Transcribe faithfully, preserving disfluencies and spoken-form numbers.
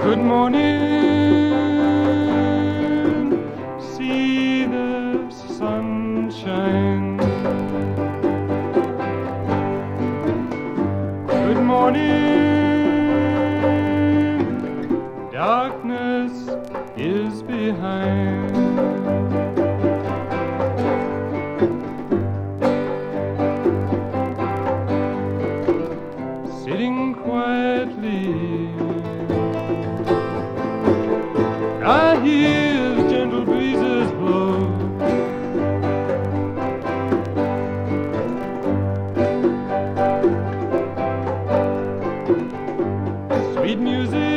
Good morning, see the sunshine. Good morning, darkness is behind. Sitting quietly, I hear the gentle breezes blow. Sweet music